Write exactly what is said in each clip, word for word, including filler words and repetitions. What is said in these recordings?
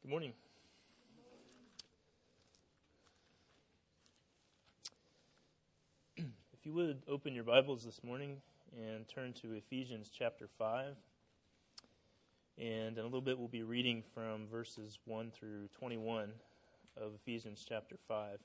Good morning. If you would open your Bibles this morning and turn to Ephesians chapter five. And in a little bit we'll be reading from verses one through twenty-one of Ephesians chapter five.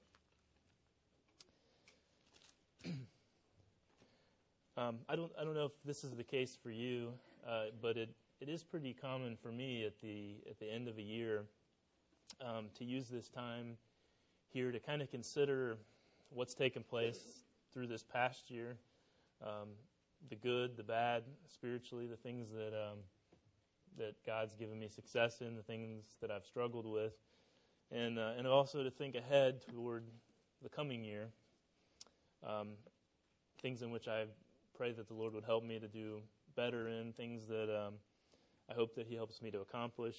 um, I don't I don't know if this is the case for you, uh, but it, it is pretty common for me at the at the end of a year um, to use this time here to kind of consider what's taken place through this past year, um, the good, the bad, spiritually, the things that um, that God's given me success in, the things that I've struggled with, and uh, and also to think ahead toward the coming year, um, things in which I pray that the Lord would help me to do better in, things that um, I hope that He helps me to accomplish.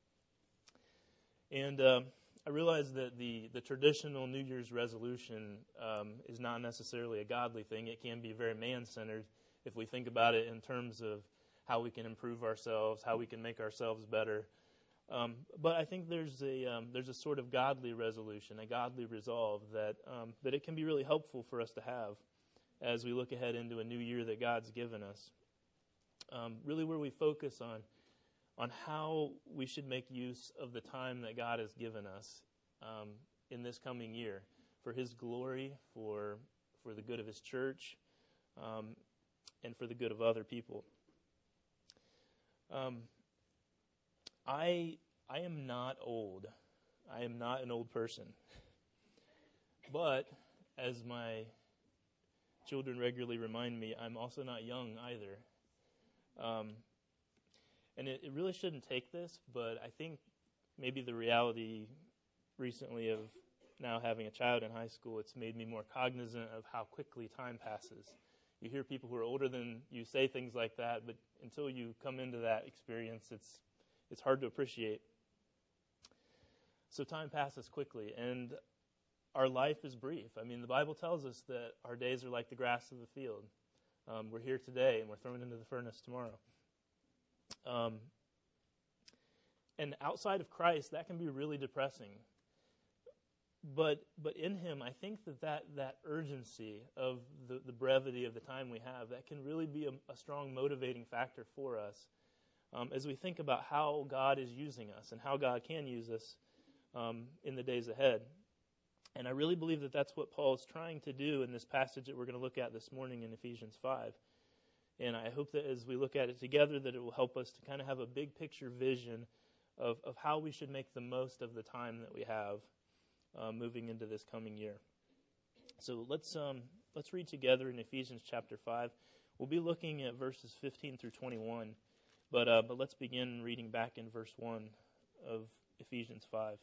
And uh, I realize that the, the traditional New Year's resolution um, is not necessarily a godly thing. It can be very man-centered if we think about it in terms of how we can improve ourselves, how we can make ourselves better. Um, but I think there's a um, there's a sort of godly resolution, a godly resolve that um, that it can be really helpful for us to have as we look ahead into a new year that God's given us. Um, really, where we focus on on how we should make use of the time that God has given us um, in this coming year for His glory, for for the good of His church, um, and for the good of other people. Um, I I am not old. I am not an old person. But as my children regularly remind me, I'm also not young either. Um, And it, it really shouldn't take this, but I think maybe the reality recently of now having a child in high school, it's made me more cognizant of how quickly time passes. You hear people who are older than you say things like that, but until you come into that experience, it's it's hard to appreciate. So time passes quickly, and our life is brief. I mean, the Bible tells us that our days are like the grass of the field. Um, we're here today, and we're thrown into the furnace tomorrow. Um, and outside of Christ, that can be really depressing. But but in Him, I think that that, that urgency of the, the brevity of the time we have, that can really be a, a strong motivating factor for us um, as we think about how God is using us and how God can use us um, in the days ahead. And I really believe that that's what Paul is trying to do in this passage that we're going to look at this morning in Ephesians five. And I hope that as we look at it together, that it will help us to kind of have a big picture vision of, of how we should make the most of the time that we have uh, moving into this coming year. So let's um, let's read together in Ephesians chapter five. We'll be looking at verses fifteen through twenty-one, but uh, but let's begin reading back in verse one of Ephesians five.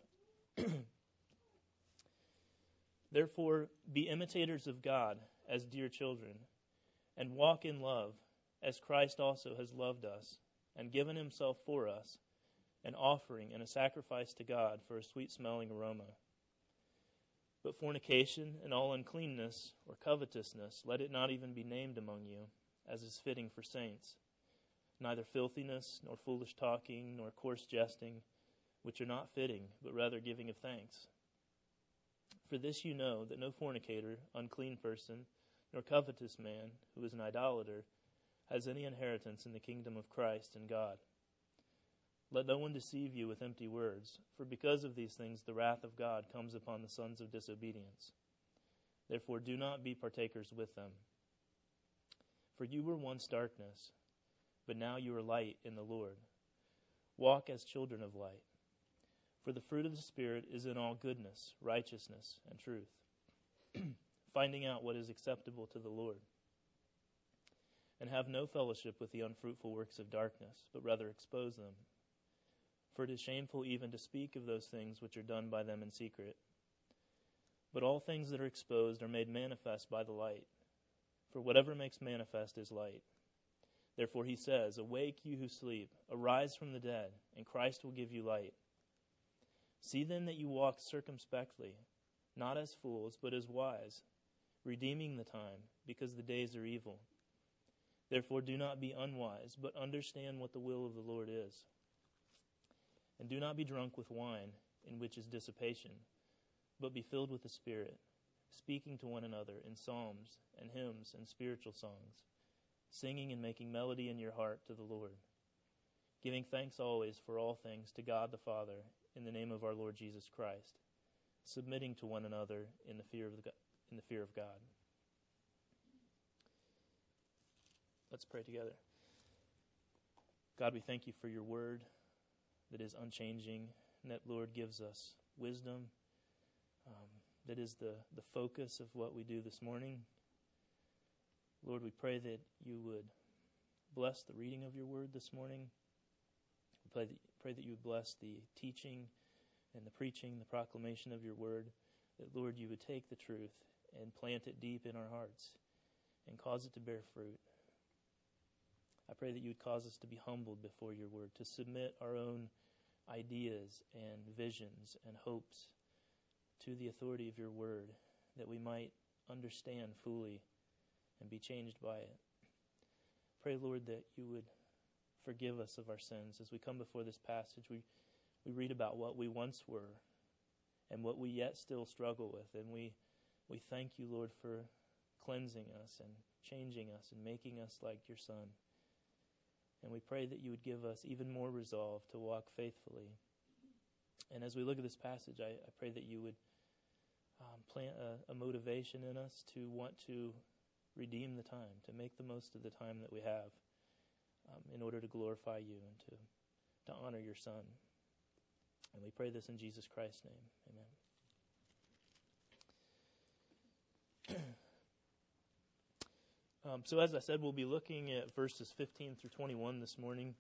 Therefore, be imitators of God as dear children, and walk in love, as Christ also has loved us, and given Himself for us, an offering and a sacrifice to God for a sweet-smelling aroma. But fornication and all uncleanness or covetousness, let it not even be named among you, as is fitting for saints. Neither filthiness, nor foolish talking, nor coarse jesting, which are not fitting, but rather giving of thanks. For this you know, that no fornicator, unclean person, nor covetous man, who is an idolater, has any inheritance in the kingdom of Christ and God. Let no one deceive you with empty words, for because of these things the wrath of God comes upon the sons of disobedience. Therefore do not be partakers with them. For you were once darkness, but now you are light in the Lord. Walk as children of light. For the fruit of the Spirit is in all goodness, righteousness, and truth, finding out what is acceptable to the Lord. And have no fellowship with the unfruitful works of darkness, but rather expose them. For it is shameful even to speak of those things which are done by them in secret. But all things that are exposed are made manifest by the light. For whatever makes manifest is light. Therefore he says, Awake, you who sleep, arise from the dead, and Christ will give you light. See then that you walk circumspectly, not as fools, but as wise, redeeming the time, because the days are evil. Therefore do not be unwise, but understand what the will of the Lord is. And do not be drunk with wine, in which is dissipation, but be filled with the Spirit, speaking to one another in psalms and hymns and spiritual songs, singing and making melody in your heart to the Lord, giving thanks always for all things to God the Father in the name of our Lord Jesus Christ, submitting to one another in the fear of the, in the fear of God. Let's pray together. God, we thank you for your word that is unchanging, and that, Lord, gives us wisdom. Um, that is the, the focus of what we do this morning. Lord, we pray that you would bless the reading of your word this morning. We pray that, pray that you would bless the teaching and the preaching, the proclamation of your word. That, Lord, you would take the truth and plant it deep in our hearts and cause it to bear fruit. I pray that you would cause us to be humbled before your word, to submit our own ideas and visions and hopes to the authority of your word, that we might understand fully and be changed by it. Pray, Lord, that you would forgive us of our sins. As we come before this passage, we, we read about what we once were and what we yet still struggle with, and we, we thank you, Lord, for cleansing us and changing us and making us like your Son. And we pray that you would give us even more resolve to walk faithfully. And as we look at this passage, I, I pray that you would um, plant a, a motivation in us to want to redeem the time, to make the most of the time that we have um, in order to glorify you and to, to honor your Son. And we pray this in Jesus Christ's name. Amen. Um, so as I said, we'll be looking at verses fifteen through twenty-one this morning.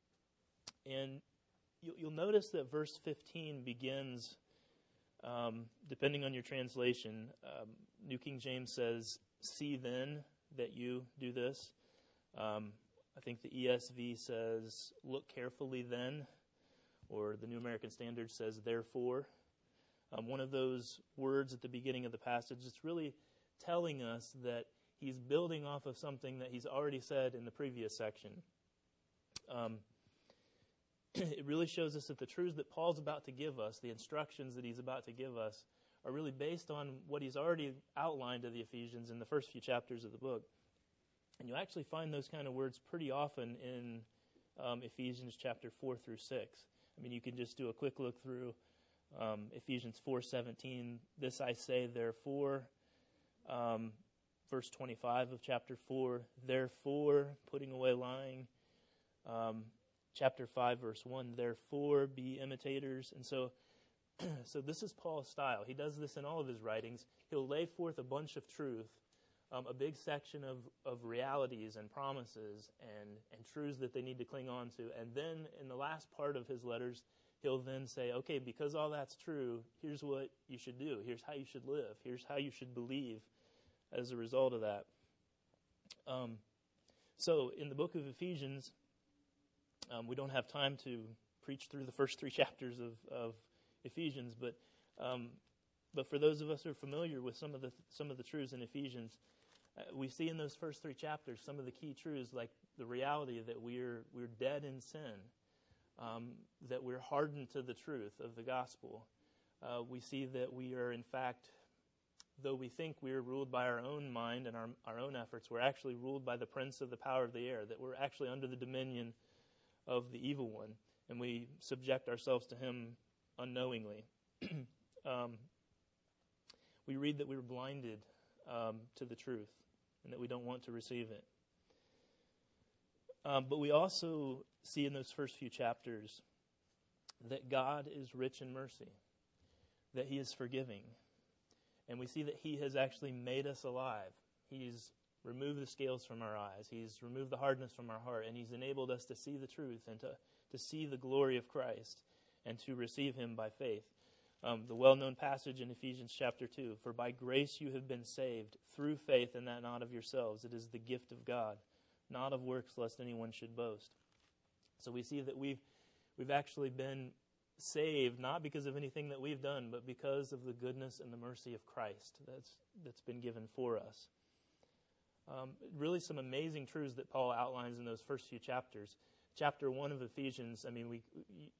And you'll, you'll notice that verse fifteen begins, um, depending on your translation, um, New King James says, "See then that you do this." Um, I think the E S V says, "Look carefully then," or the New American Standard says, "Therefore." Um, one of those words at the beginning of the passage, it's really telling us that he's building off of something that he's already said in the previous section. Um, it really shows us that the truths that Paul's about to give us, the instructions that he's about to give us, are really based on what he's already outlined to the Ephesians in the first few chapters of the book. And you actually find those kind of words pretty often in um, Ephesians chapter four through six. I mean, you can just do a quick look through um, Ephesians four seventeen. "This I say, therefore." Um, Verse twenty-five of chapter four, "Therefore," putting away lying. Um, chapter five, verse one, "Therefore be imitators." And so, so this is Paul's style. He does this in all of his writings. He'll lay forth a bunch of truth, um, a big section of, of realities and promises and, and truths that they need to cling on to. And then in the last part of his letters, he'll then say, okay, because all that's true, here's what you should do. Here's how you should live. Here's how you should believe as a result of that. Um, so in the book of Ephesians, um, we don't have time to preach through the first three chapters of, of Ephesians, but um, but for those of us who are familiar with some of the some of the truths in Ephesians, uh, we see in those first three chapters some of the key truths, like the reality that we're we're dead in sin, um, that we're hardened to the truth of the gospel. Uh, we see that we are, in fact, though we think we are ruled by our own mind and our, our own efforts, we're actually ruled by the prince of the power of the air, that we're actually under the dominion of the evil one, and we subject ourselves to him unknowingly. um, we read that we were blinded um, to the truth and that we don't want to receive it. Um, but we also see in those first few chapters that God is rich in mercy, that he is forgiving. And we see that he has actually made us alive. He's removed the scales from our eyes. He's removed the hardness from our heart. And he's enabled us to see the truth and to, to see the glory of Christ and to receive him by faith. Um, the well-known passage in Ephesians chapter two, "For by grace you have been saved through faith, and that not of yourselves. It is the gift of God, not of works, lest anyone should boast." So we see that we've, we've actually been saved not because of anything that we've done, but because of the goodness and the mercy of Christ that's that's been given for us. Um, really some amazing truths that Paul outlines in those first few chapters. Chapter one of Ephesians, I mean, we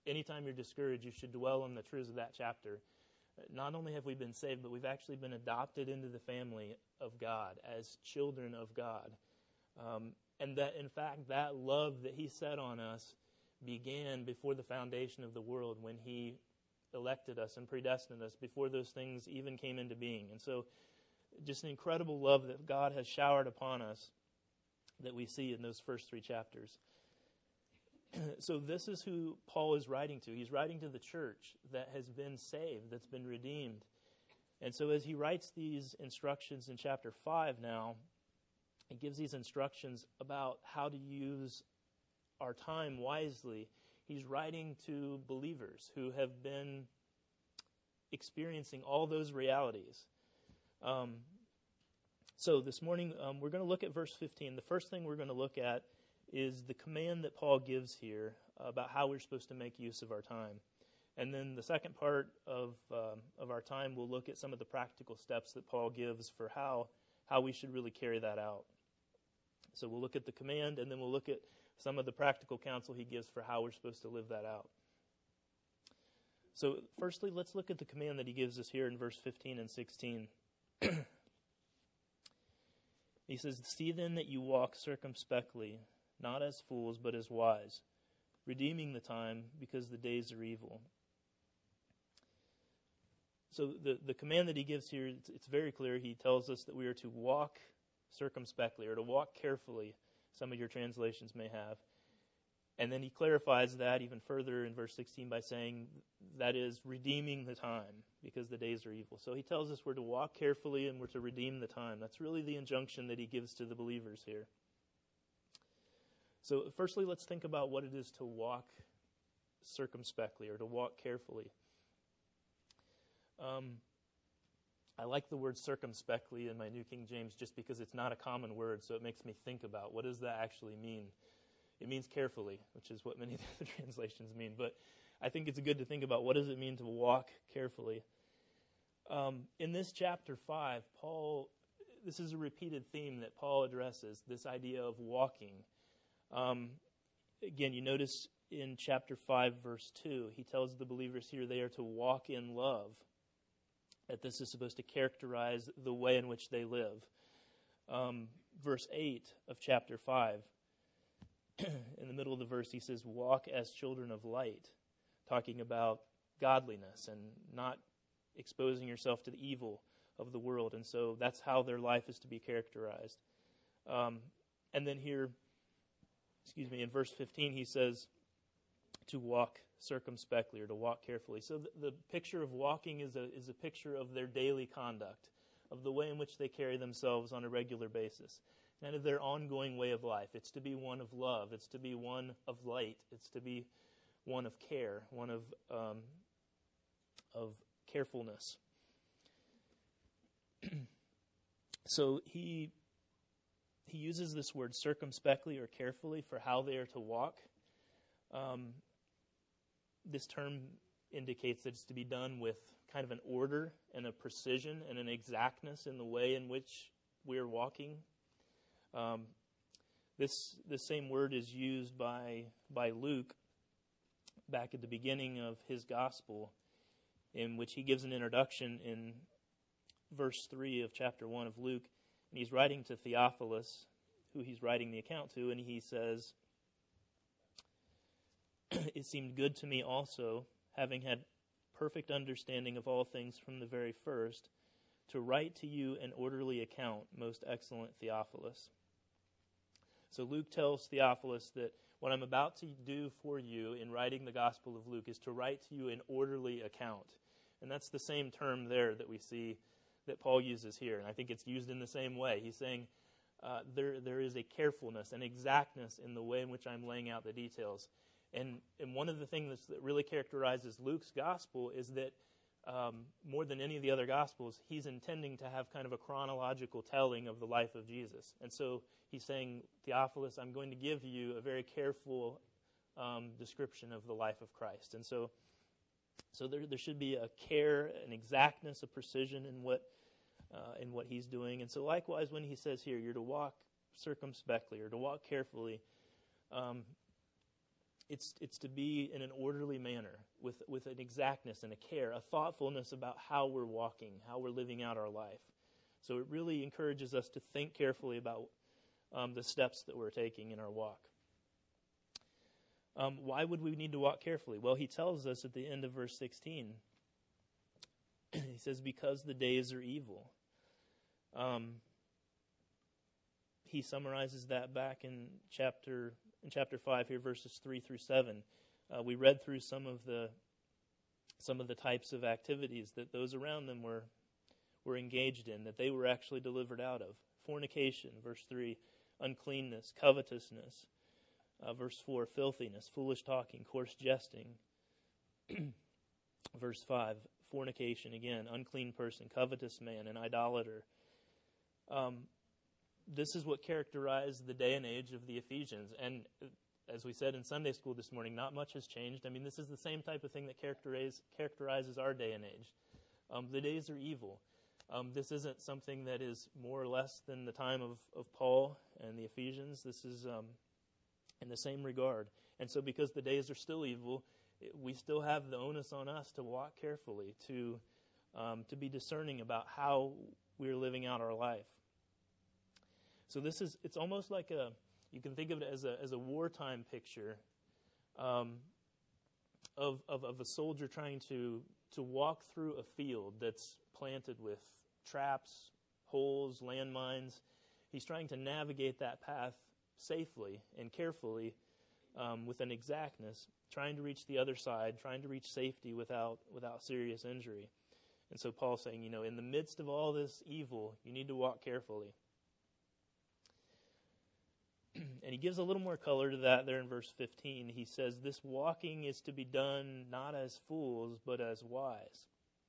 anytime you're discouraged, you should dwell on the truths of that chapter. Not only have we been saved, but we've actually been adopted into the family of God as children of God. Um, and that, in fact, that love that he set on us began before the foundation of the world, when he elected us and predestined us, before those things even came into being. And so just an incredible love that God has showered upon us that we see in those first three chapters. So this is who Paul is writing to. He's writing to the church that has been saved, that's been redeemed. And so as he writes these instructions in chapter five now, he gives these instructions about how to use our time wisely. He's writing to believers who have been experiencing all those realities. Um, so this morning um, we're going to look at verse fifteen. The first thing we're going to look at is the command that Paul gives here about how we're supposed to make use of our time. And then the second part of um, of our time, we'll look at some of the practical steps that Paul gives for how, how we should really carry that out. So we'll look at the command, and then we'll look at some of the practical counsel he gives for how we're supposed to live that out. So firstly, let's look at the command that he gives us here in verse fifteen and sixteen. He says, "See then that you walk circumspectly, not as fools, but as wise, redeeming the time, because the days are evil." So the, the command that he gives here, it's, it's very clear. He tells us that we are to walk circumspectly, or to walk carefully, some of your translations may have. And then he clarifies that even further in verse sixteen by saying that is redeeming the time, because the days are evil. So he tells us we're to walk carefully and we're to redeem the time. That's really the injunction that he gives to the believers here. So firstly, let's think about what it is to walk circumspectly, or to walk carefully. Um, I like the word circumspectly in my New King James just because it's not a common word, so it makes me think about what does that actually mean. It means carefully, which is what many of the other translations mean. But I think it's good to think about what does it mean to walk carefully. Um, in this chapter five, Paul, this is a repeated theme that Paul addresses, this idea of walking. Um, again, you notice in chapter five, verse two, he tells the believers here they are to walk in love, that this is supposed to characterize the way in which they live. Um, verse eight of chapter five, in the middle of the verse, he says, "Walk as children of light," talking about godliness and not exposing yourself to the evil of the world. And so that's how their life is to be characterized. Um, and then here, excuse me, in verse fifteen, he says to walk circumspectly, or to walk carefully. So the, the picture of walking is a is a picture of their daily conduct, of the way in which they carry themselves on a regular basis, and of their ongoing way of life. It's to be one of love. It's to be one of light. It's to be one of care, one of um, of carefulness. So he he uses this word circumspectly, or carefully, for how they are to walk. Um, this term indicates that it's to be done with kind of an order and a precision and an exactness in the way in which we're walking. Um, this this same word is used by by Luke back at the beginning of his gospel, in which he gives an introduction in verse three of chapter one of Luke, and he's writing to Theophilus, who he's writing the account to, and he says, "It seemed good to me also, having had perfect understanding of all things from the very first, to write to you an orderly account, most excellent Theophilus." So Luke tells Theophilus that what I'm about to do for you in writing the Gospel of Luke is to write to you an orderly account. And that's the same term there that we see that Paul uses here. And I think it's used in the same way. He's saying uh, there there is a carefulness, an exactness in the way in which I'm laying out the details. And, and one of the things that really characterizes Luke's Gospel is that Um, more than any of the other Gospels, he's intending to have kind of a chronological telling of the life of Jesus. And so he's saying, Theophilus, I'm going to give you a very careful um, description of the life of Christ. And so so there, there should be a care, an exactness, a precision in what uh, in what he's doing. And so likewise, when he says here, you're to walk circumspectly, or to walk carefully, um, it's it's to be in an orderly manner, with, with an exactness and a care, a thoughtfulness about how we're walking, how we're living out our life. So it really encourages us to think carefully about um, the steps that we're taking in our walk. Um, why would we need to walk carefully? Well, he tells us at the end of verse sixteen. He says, because the days are evil. Um, he summarizes that back in chapter in chapter five here, verses three through seven. Uh, we read through some of the some of the types of activities that those around them were were engaged in, that they were actually delivered out of. Fornication, verse three, uncleanness, covetousness. Uh, verse four, filthiness, foolish talking, coarse jesting. Verse five, fornication, again, unclean person, covetous man, an idolater. Um, this is what characterized the day and age of the Ephesians. And as we said in Sunday school this morning, not much has changed. I mean, this is the same type of thing that characterize, characterizes our day and age. Um, the days are evil. Um, this isn't something that is more or less than the time of, of Paul and the Ephesians. This is um, in the same regard. And so because the days are still evil, it, we still have the onus on us to walk carefully, to um, to be discerning about how we're living out our life. So this is, it's almost like a, you can think of it as a as a wartime picture um, of, of of a soldier trying to to walk through a field that's planted with traps, holes, landmines. He's trying to navigate that path safely and carefully um, with an exactness, trying to reach the other side, trying to reach safety without without serious injury. And so Paul's saying, you know, in the midst of all this evil, you need to walk carefully. And he gives a little more color to that there in verse fifteen. He says, this walking is to be done not as fools, but as wise.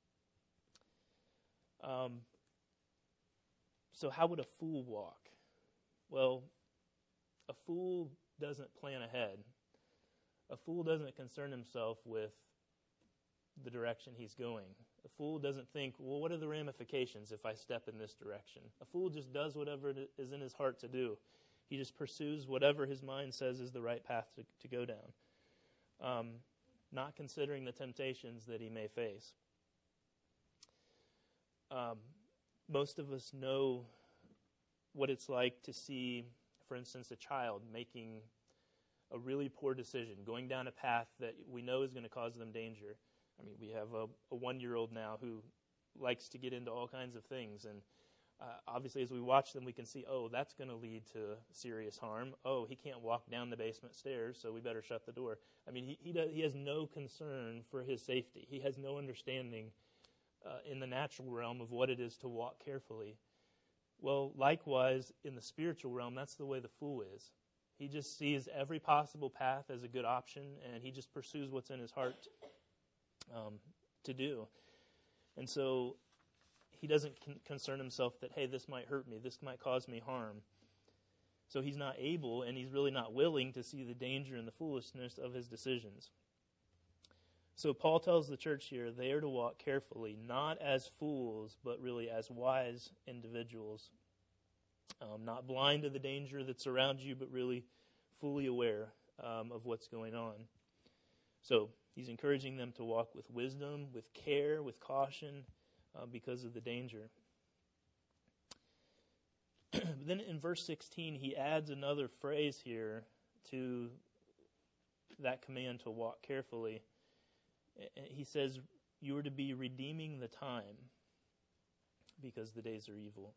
Um, so how would a fool walk? Well, a fool doesn't plan ahead. A fool doesn't concern himself with the direction he's going. A fool doesn't think, well, what are the ramifications if I step in this direction? A fool just does whatever is in his heart to do. He just pursues whatever his mind says is the right path to, to go down, um, not considering the temptations that he may face. Um, most of us know what it's like to see, for instance, a child making a really poor decision, going down a path that we know is going to cause them danger. I mean, we have a, a one-year-old now who likes to get into all kinds of things, and uh, obviously as we watch them, we can see, oh, that's going to lead to serious harm. Oh, he can't walk down the basement stairs, so we better shut the door. I mean, he he, does, he has no concern for his safety. He has no understanding uh, in the natural realm of what it is to walk carefully. Well, likewise, in the spiritual realm, that's the way the fool is. He just sees every possible path as a good option, and he just pursues what's in his heart um, to do. And so he doesn't con- concern himself that, hey, this might hurt me, this might cause me harm. So he's not able, and he's really not willing to see the danger and the foolishness of his decisions. So Paul tells the church here they are to walk carefully, not as fools, but really as wise individuals. Um, not blind to the danger that's around you, but really fully aware um, of what's going on. So he's encouraging them to walk with wisdom, with care, with caution, uh, because of the danger. But then in verse sixteen, he adds another phrase here to that command to walk carefully. He says, you are to be redeeming the time because the days are evil.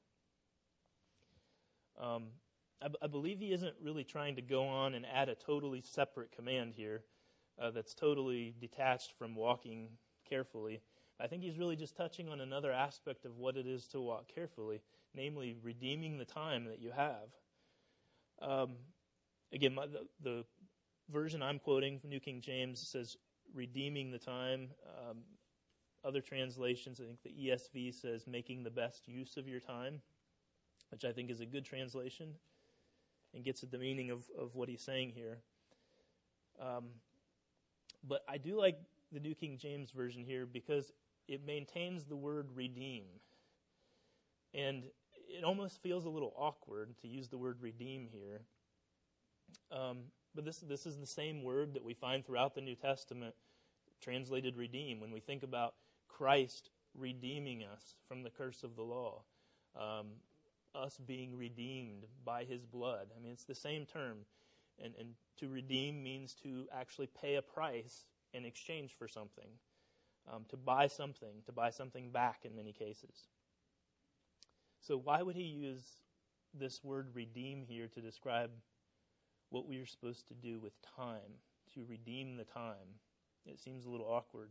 Um, I, b- I believe he isn't really trying to go on and add a totally separate command here uh, that's totally detached from walking carefully. I think he's really just touching on another aspect of what it is to walk carefully, namely redeeming the time that you have. Um, again, my, the, the version I'm quoting from New King James says redeeming the time. Um, other translations, I think the E S V says making the best use of your time, which I think is a good translation and gets at the meaning of, of what he's saying here. Um, but I do like the New King James Version here because it maintains the word redeem. And it almost feels a little awkward to use the word redeem here. Um, But this, this is the same word that we find throughout the New Testament, translated redeem, when we think about Christ redeeming us from the curse of the law, um, us being redeemed by his blood. I mean, it's the same term. And, and to redeem means to actually pay a price in exchange for something, um, to buy something, to buy something back in many cases. So why would he use this word redeem here to describe what we are supposed to do with time, to redeem the time? It seems a little awkward.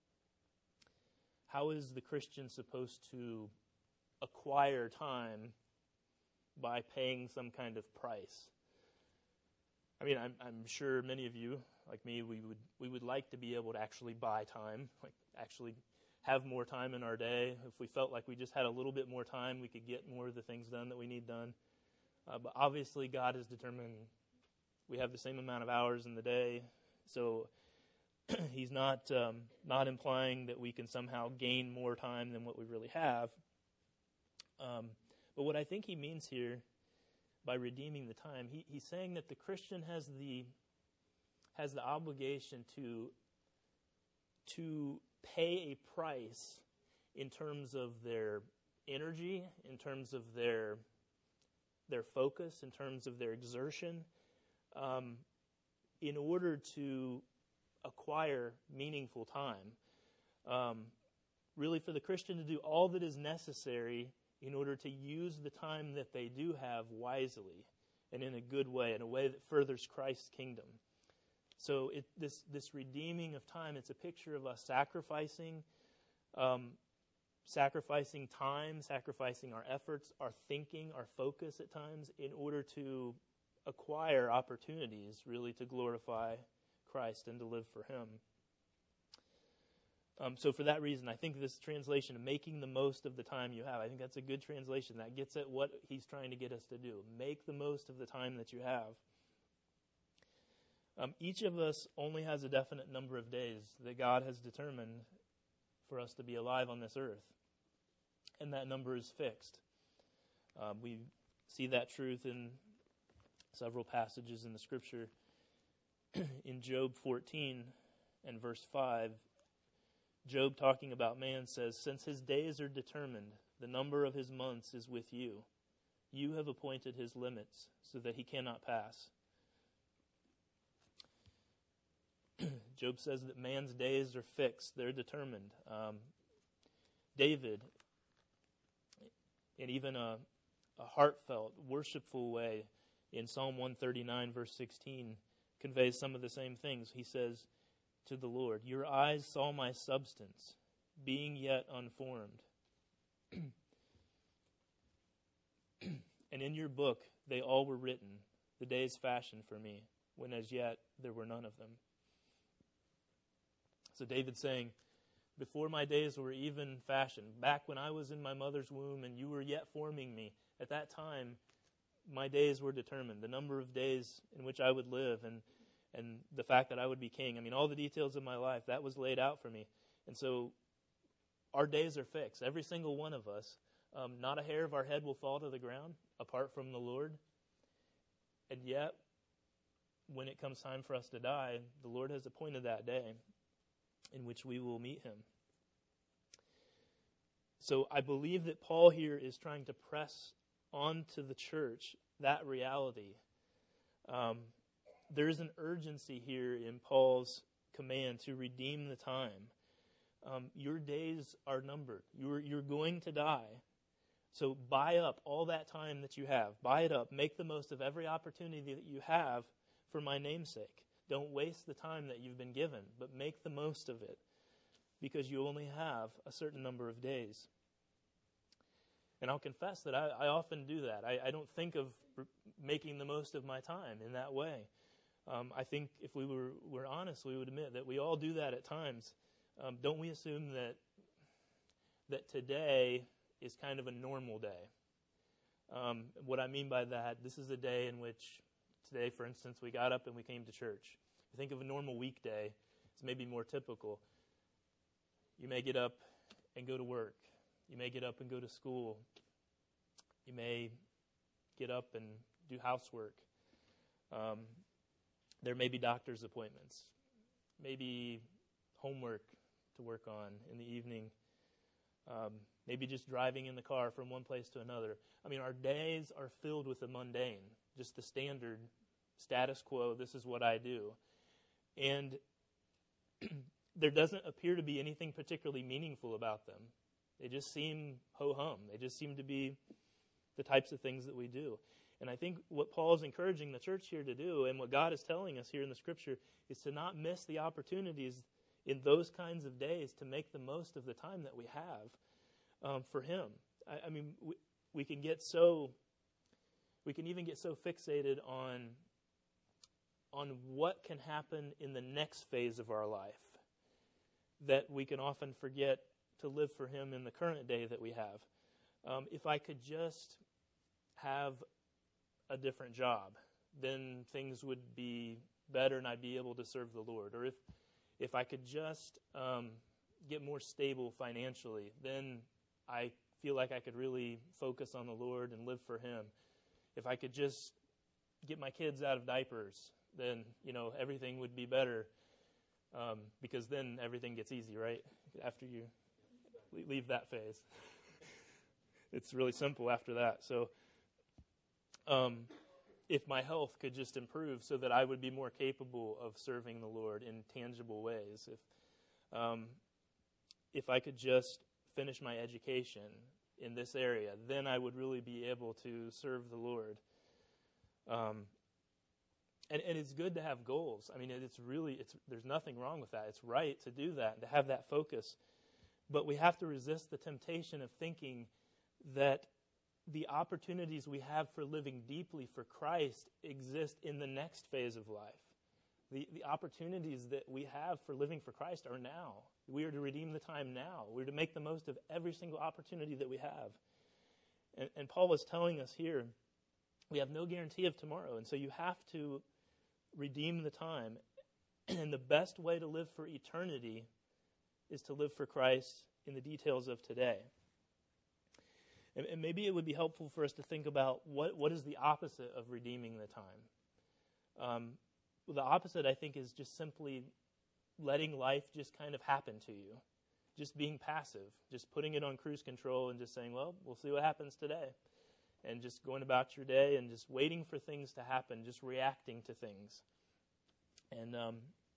How is the Christian supposed to acquire time by paying some kind of price? I mean, I'm, I'm sure many of you, like me, we would we would like to be able to actually buy time, like actually have more time in our day. If we felt like we just had a little bit more time, we could get more of the things done that we need done. Uh, but obviously, God has determined we have the same amount of hours in the day, so he's not um, not implying that we can somehow gain more time than what we really have. Um, but what I think he means here by redeeming the time, he, he's saying that the Christian has the has the obligation to to pay a price in terms of their energy, in terms of their their focus, in terms of their exertion, um, in order to acquire meaningful time. Um, really, for the Christian to do all that is necessary in order to use the time that they do have wisely and in a good way, in a way that furthers Christ's kingdom. So it, this this redeeming of time, it's a picture of us sacrificing, um, sacrificing time, sacrificing our efforts, our thinking, our focus at times in order to acquire opportunities really to glorify Christ and to live for him. Um, so for that reason, I think this translation of making the most of the time you have, I think that's a good translation. That gets at what he's trying to get us to do. Make the most of the time that you have. Um, each of us only has a definite number of days that God has determined for us to be alive on this earth. And that number is fixed. Um, we see that truth in several passages in the Scripture. In Job fourteen and verse five, Job, talking about man, says, "Since his days are determined, the number of his months is with you. You have appointed his limits so that he cannot pass." Job says that man's days are fixed. They're determined. Um, David, in even a, a heartfelt, worshipful way, in Psalm one thirty-nine, verse sixteen, conveys some of the same things. He says to the Lord, "Your eyes saw my substance, being yet unformed. And in your book they all were written, the days fashioned for me, when as yet there were none of them." So David's saying, before my days were even fashioned, back when I was in my mother's womb and you were yet forming me, at that time my days were determined, the number of days in which I would live and and the fact that I would be king. I mean, all the details of my life, that was laid out for me. And so our days are fixed, every single one of us. Um, not a hair of our head will fall to the ground apart from the Lord. And yet, when it comes time for us to die, the Lord has appointed that day in which we will meet him. So I believe that Paul here is trying to press onto the church that reality. Um, there is an urgency here in Paul's command to redeem the time. Um, your days are numbered. You're, you're going to die. So buy up all that time that you have. Buy it up. Make the most of every opportunity that you have for my name's sake. Don't waste the time that you've been given, but make the most of it, because you only have a certain number of days. And I'll confess that I, I often do that. I, I don't think of r- making the most of my time in that way. Um, I think if we were, were honest, we would admit that we all do that at times. Um, don't we assume that that today is kind of a normal day? Um, what I mean by that, this is a day in which, today, for instance, we got up and we came to church. If you think of a normal weekday, it's maybe more typical. You may get up and go to work. You may get up and go to school. You may get up and do housework. Um, there may be doctor's appointments, maybe homework to work on in the evening, um, maybe just driving in the car from one place to another. I mean, our days are filled with the mundane, just the standard status quo, this is what I do. And there doesn't appear to be anything particularly meaningful about them. They just seem ho-hum. They just seem to be the types of things that we do. And I think what Paul is encouraging the church here to do, and what God is telling us here in the Scripture, is to not miss the opportunities in those kinds of days to make the most of the time that we have um, for Him. I, I mean, we, we can get so, we can even get so fixated on, on what can happen in the next phase of our life that we can often forget to live for Him in the current day that we have. Um, if I could just have a different job, then things would be better and I'd be able to serve the Lord. Or if if I could just um, get more stable financially, then I feel like I could really focus on the Lord and live for Him. If I could just get my kids out of diapers, then, you know, everything would be better, um, because then everything gets easy, right? After you leave that phase. It's really simple after that. So um, if my health could just improve so that I would be more capable of serving the Lord in tangible ways, if um, if I could just finish my education in this area, then I would really be able to serve the Lord. Um, and, and it's good to have goals. I mean, it's really, it's there's nothing wrong with that. It's right to do that and to have that focus. But we have to resist the temptation of thinking that the opportunities we have for living deeply for Christ exist in the next phase of life. The, the opportunities that we have for living for Christ are now. We are to redeem the time now. We're to make the most of every single opportunity that we have. And, and Paul is telling us here, we have no guarantee of tomorrow, and so you have to redeem the time. And the best way to live for eternity is to live for Christ in the details of today. And, and maybe it would be helpful for us to think about what, what is the opposite of redeeming the time. Um, well, the opposite, I think, is just simply letting life just kind of happen to you. Just being passive, just putting it on cruise control and just saying, well, we'll see what happens today. And just going about your day and just waiting for things to happen, just reacting to things. And um,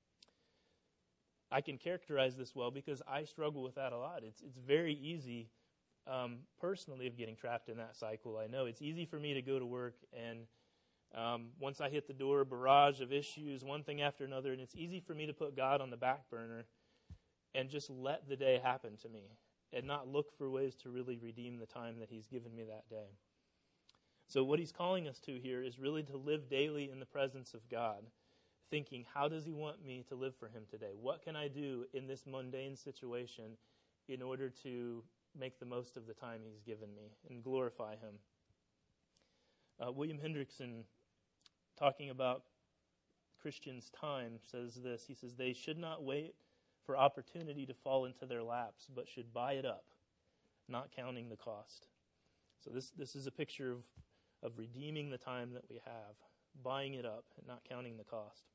I can characterize this well because I struggle with that a lot. It's it's very easy, um, personally, of getting trapped in that cycle. I know it's easy for me to go to work and um, once I hit the door, a barrage of issues, one thing after another, and it's easy for me to put God on the back burner and just let the day happen to me and not look for ways to really redeem the time that He's given me that day. So what He's calling us to here is really to live daily in the presence of God, thinking, how does He want me to live for Him today? What can I do in this mundane situation in order to make the most of the time He's given me and glorify Him? Uh, William Hendrickson, talking about Christians' time, says this. He says, they should not wait for opportunity to fall into their laps, but should buy it up, not counting the cost. So this, this is a picture of, of redeeming the time that we have, buying it up and not counting the cost.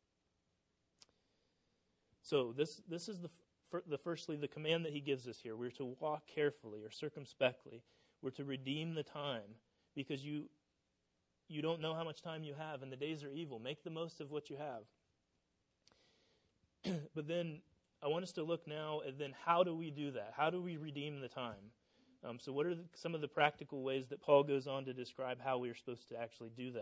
So this this is the the firstly the command that he gives us here. We're to walk carefully or circumspectly. We're to redeem the time because you you don't know how much time you have and the days are evil. Make the most of what you have. But then I want us to look now at then how do we do that? How do we redeem the time? Um, so what are the, some of the practical ways that Paul goes on to describe how we are supposed to actually do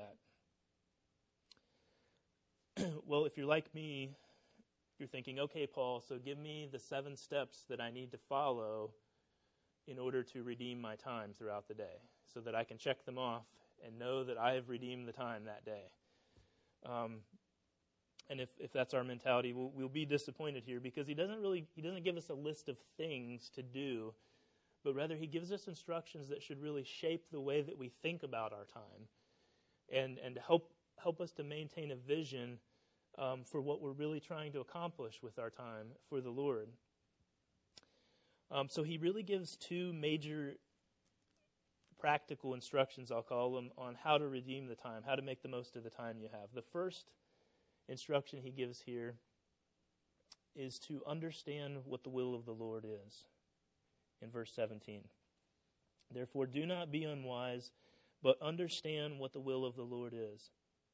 that? Well, if you're like me, you're thinking, okay, Paul, so give me the seven steps that I need to follow in order to redeem my time throughout the day so that I can check them off and know that I have redeemed the time that day. Um, and if, if that's our mentality, we'll, we'll be disappointed here because he doesn't really, he doesn't give us a list of things to do, but rather he gives us instructions that should really shape the way that we think about our time and, and help, help us to maintain a vision Um, for what we're really trying to accomplish with our time for the Lord. Um, so he really gives two major practical instructions, I'll call them, on how to redeem the time, how to make the most of the time you have. The first instruction he gives here is to understand what the will of the Lord is. In verse seventeen. Therefore, do not be unwise, but understand what the will of the Lord is.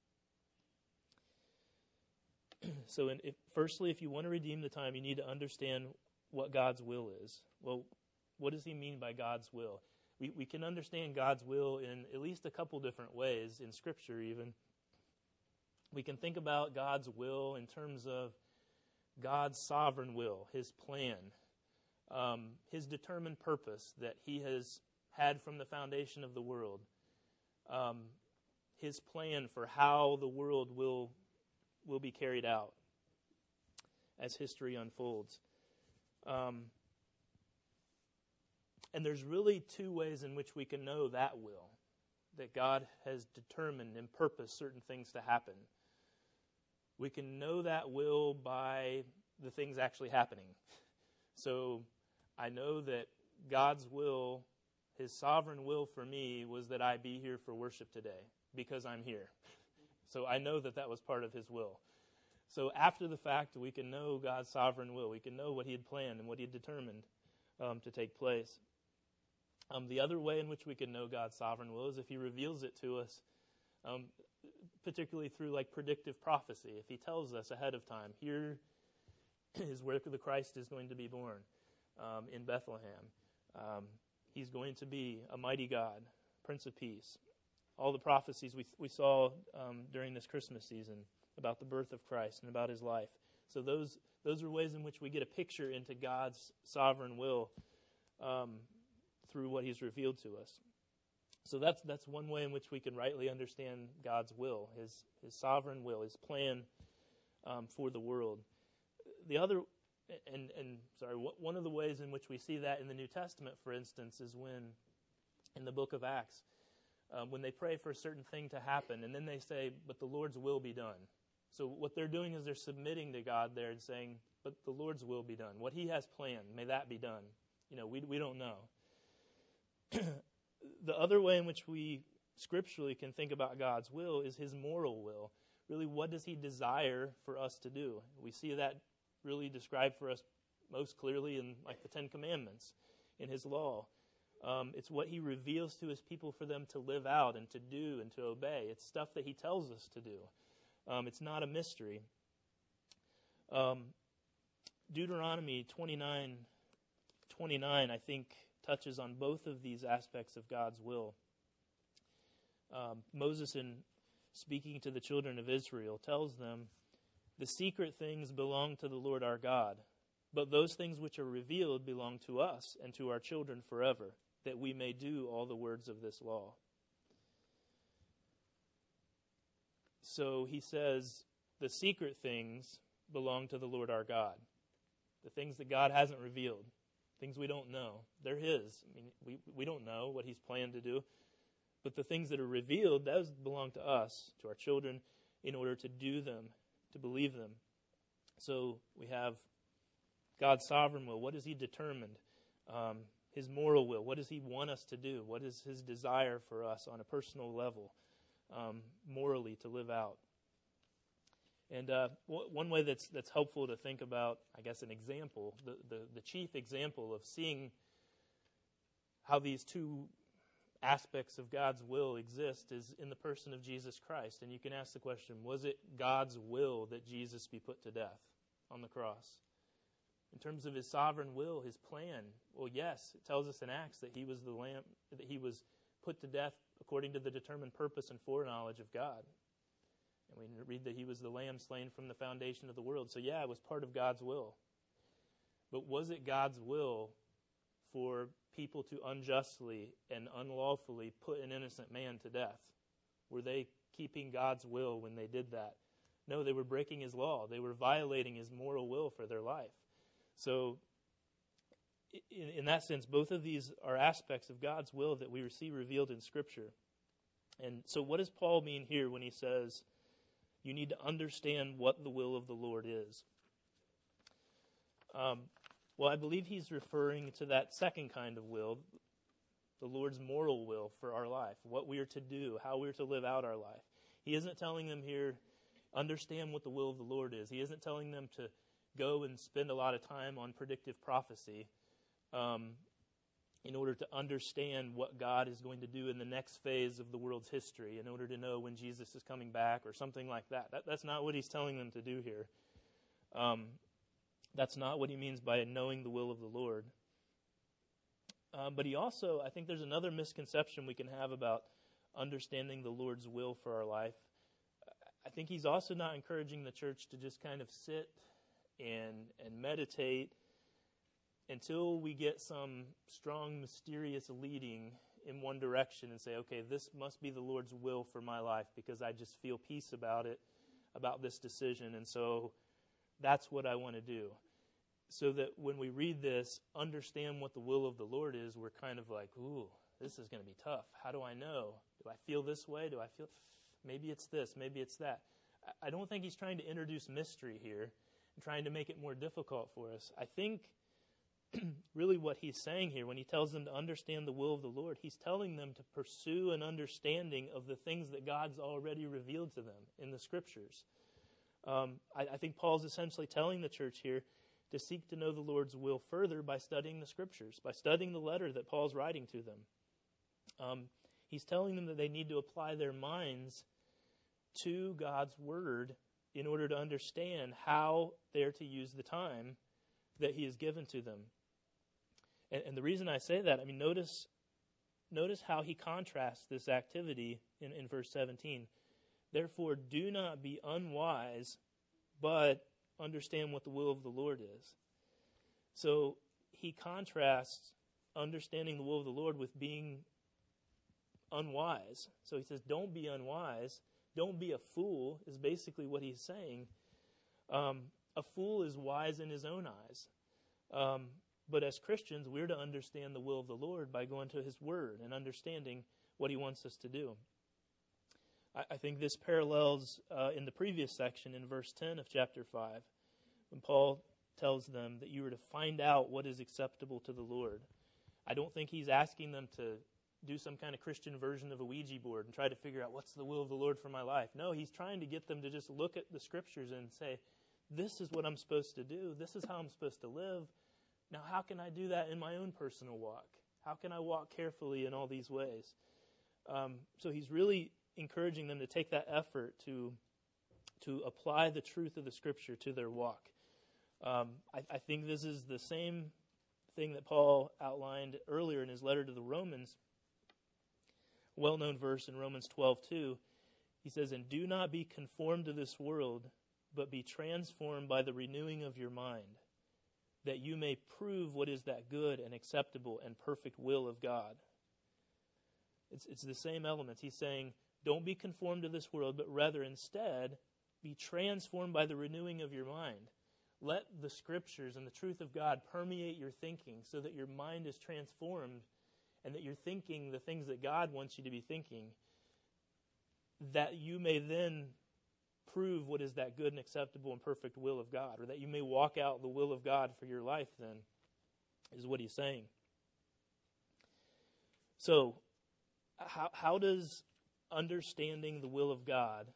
So, in, if, firstly, if you want to redeem the time, you need to understand what God's will is. Well, what does he mean by God's will? We, we can understand God's will in at least a couple different ways, in Scripture even. We can think about God's will in terms of God's sovereign will, his plan, um, his determined purpose that he has had from the foundation of the world, um, his plan for how the world will will be carried out as history unfolds. Um, and there's really two ways in which we can know that will, that God has determined and purposed certain things to happen. We can know that will by the things actually happening. So I know that God's will, his sovereign will for me, was that I be here for worship today because I'm here. So I know that that was part of his will. So after the fact, we can know God's sovereign will. We can know what he had planned and what he had determined um, to take place. Um, the other way in which we can know God's sovereign will is if he reveals it to us, um, particularly through like predictive prophecy. If he tells us ahead of time, here is where the Christ is going to be born, um, in Bethlehem. Um, he's going to be a mighty God, Prince of Peace. All the prophecies we we saw um, during this Christmas season about the birth of Christ and about his life. So those those are ways in which we get a picture into God's sovereign will um, through what he's revealed to us. So that's that's one way in which we can rightly understand God's will, his his sovereign will, his plan um, for the world. The other, and and sorry, one of the ways in which we see that in the New Testament, for instance, is when in the book of Acts, um, when they pray for a certain thing to happen, and then they say, "But the Lord's will be done." So what they're doing is they're submitting to God there and saying, "But the Lord's will be done. What he has planned, may that be done." You know, we we don't know. The other way in which we scripturally can think about God's will is his moral will. Really, what does he desire for us to do? We see that really described for us most clearly in like the Ten Commandments, in his law. Um, it's what he reveals to his people for them to live out and to do and to obey. It's stuff that he tells us to do. Um, it's not a mystery. Um, Deuteronomy twenty-nine twenty-nine, I think, touches on both of these aspects of God's will. Um, Moses, in speaking to the children of Israel, tells them, "The secret things belong to the Lord our God, but those things which are revealed belong to us and to our children forever, that we may do all the words of this law." So he says, the secret things belong to the Lord our God. The things that God hasn't revealed, things we don't know, they're his. I mean, we, we don't know what he's planned to do. But the things that are revealed, those belong to us, to our children, in order to do them, to believe them. So we have God's sovereign will. What has he determined? Um, his moral will. What does he want us to do? What is his desire for us on a personal level, um, morally, to live out? And uh, w- one way that's that's helpful to think about, I guess, an example, the, the, the chief example of seeing how these two aspects of God's will exist is in the person of Jesus Christ. And you can ask the question, was it God's will that Jesus be put to death on the cross? In terms of his sovereign will, his plan, well, yes, it tells us in Acts that he was the lamb, that he was put to death according to the determined purpose and foreknowledge of God. And we read that he was the lamb slain from the foundation of the world. So yeah, it was part of God's will. But was it God's will for people to unjustly and unlawfully put an innocent man to death? Were they keeping God's will when they did that? No, they were breaking his law. They were violating his moral will for their life. So in, in that sense, both of these are aspects of God's will that we see revealed in Scripture. And so what does Paul mean here when he says, you need to understand what the will of the Lord is? Um, well, I believe he's referring to that second kind of will, the Lord's moral will for our life, what we are to do, how we are to live out our life. He isn't telling them here, understand what the will of the Lord is. He isn't telling them to go and spend a lot of time on predictive prophecy um, in order to understand what God is going to do in the next phase of the world's history, in order to know when Jesus is coming back or something like that. that that's not what he's telling them to do here. Um, that's not what he means by knowing the will of the Lord. Um, but he also, I think there's another misconception we can have about understanding the Lord's will for our life. I think he's also not encouraging the church to just kind of sit and and meditate until we get some strong, mysterious leading in one direction and say, okay, this must be the Lord's will for my life because I just feel peace about it, about this decision, and so that's what I want to do. So that when we read this, understand what the will of the Lord is, we're kind of like, ooh, this is going to be tough. How do I know? Do I feel this way? Do I feel, maybe it's this, maybe it's that. I don't think he's trying to introduce mystery here and trying to make it more difficult for us. I think really what he's saying here when he tells them to understand the will of the Lord, he's telling them to pursue an understanding of the things that God's already revealed to them in the Scriptures. Um, I, I think Paul's essentially telling the church here to seek to know the Lord's will further by studying the Scriptures, by studying the letter that Paul's writing to them. Um, he's telling them that they need to apply their minds to God's Word in order to understand how they're to use the time that he has given to them. And, and the reason I say that, I mean, notice notice how he contrasts this activity in, in verse seventeen. Therefore, do not be unwise, but understand what the will of the Lord is. So he contrasts understanding the will of the Lord with being unwise. So he says, don't be unwise. Don't be a fool, is basically what he's saying. Um, a fool is wise in his own eyes. Um, but as Christians, we're to understand the will of the Lord by going to his word and understanding what he wants us to do. I, I think this parallels uh, in the previous section in verse ten of chapter five, when Paul tells them that you are to find out what is acceptable to the Lord. I don't think he's asking them to do some kind of Christian version of a Ouija board and try to figure out what's the will of the Lord for my life. No, he's trying to get them to just look at the Scriptures and say, this is what I'm supposed to do. This is how I'm supposed to live. Now, how can I do that in my own personal walk? How can I walk carefully in all these ways? Um, so he's really encouraging them to take that effort to, to apply the truth of the Scripture to their walk. Um, I, I think this is the same thing that Paul outlined earlier in his letter to the Romans. Well-known verse in Romans twelve two. He says, and do not be conformed to this world, but be transformed by the renewing of your mind, that you may prove what is that good and acceptable and perfect will of God. It's, it's the same elements. He's saying, don't be conformed to this world, but rather instead be transformed by the renewing of your mind. Let the Scriptures and the truth of God permeate your thinking so that your mind is transformed and that you're thinking the things that God wants you to be thinking, that you may then prove what is that good and acceptable and perfect will of God, or that you may walk out the will of God for your life then, is what he's saying. So, how, how does understanding the will of God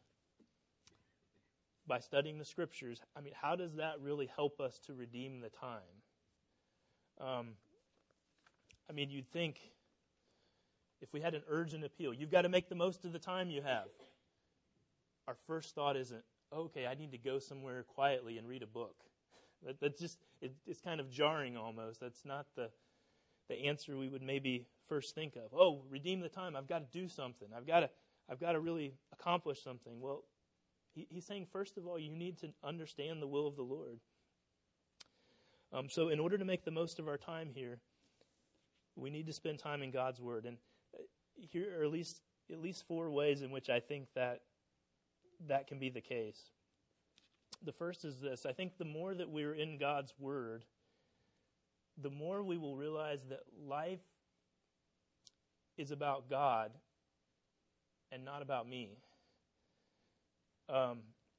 by studying the Scriptures, I mean, how does that really help us to redeem the time? Um, I mean, you'd think if we had an urgent appeal, you've got to make the most of the time you have. Our first thought isn't, okay, I need to go somewhere quietly and read a book. That, that's just, it, it's kind of jarring almost. That's not the the answer we would maybe first think of. Oh, redeem the time. I've got to do something. I've got to, I've got to really accomplish something. Well, he, he's saying, first of all, you need to understand the will of the Lord. Um, so in order to make the most of our time here, we need to spend time in God's Word. And here are at least at least four ways in which I think that that can be the case. The first is this. I think the more that we're in God's Word, the more we will realize that life is about God and not about me. Um,